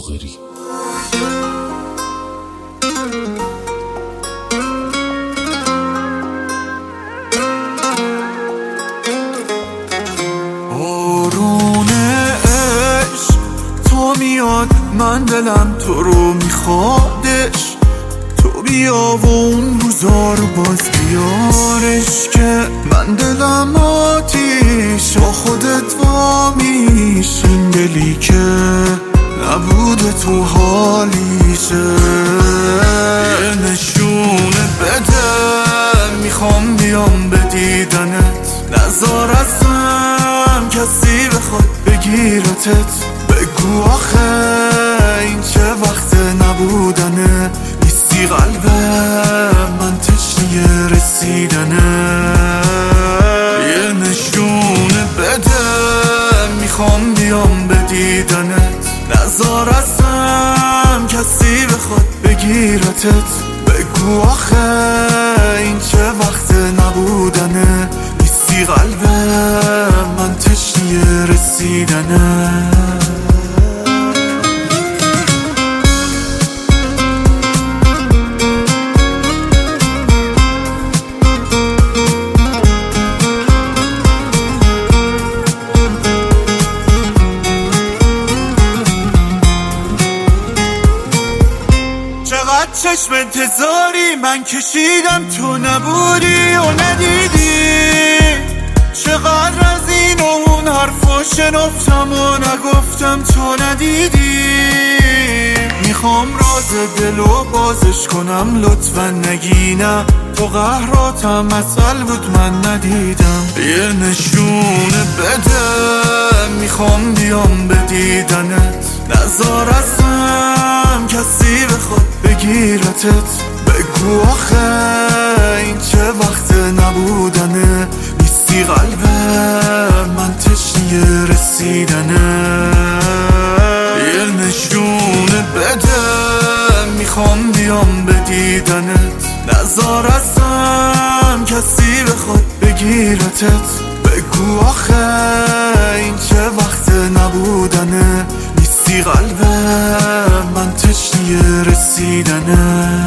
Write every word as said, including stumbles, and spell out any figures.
باقری. بارون عشق تو میاد، من دلم تو رو میخوادش، تو بیا و اون روزا رو باز بیارش، که من دلم آتیش با خودت وامیش، این دلی که نبوده تو حالیشه. یه نشونه بده، میخوام بیام به دیدنت، نذار ازم کسی بخواد بگیرتت، بگو آخه این چه وقت نبودنه، نیستی قلبم من تشنه رسیدنه. یه نشونه بده، میخوام بیام به دیدنت، نذار ازم کسی بخواد بگیرتت، بگو آخه این چه وقت نبودنه، نیستی قلبم من تشنه رسیدنه. چقدر چشم انتظاری من کشیدم تو نبودی و ندیدی، چقدر از این و اون حرفا شنفتم و نگفتم تو ندیدی. میخوام راز دلو بازش کنم لطفا نگی نه، تو قهراتم اصل بود من ندیدم. یه نشونه بده، میخوام بیام به دیدنت، نذار ازم کسی بخواد بگیرتت، بگو آخه این چه وقت نبودنه، نیستی قلبم من تشنه رسیدنه. یه نشونه بده، میخوام بیام به دیدنت، نذار ازم کسی بخواد بگیرتت، بگو آخه این چه وقت نبودنه، نیستی قلبم من تشنه رسیدنه.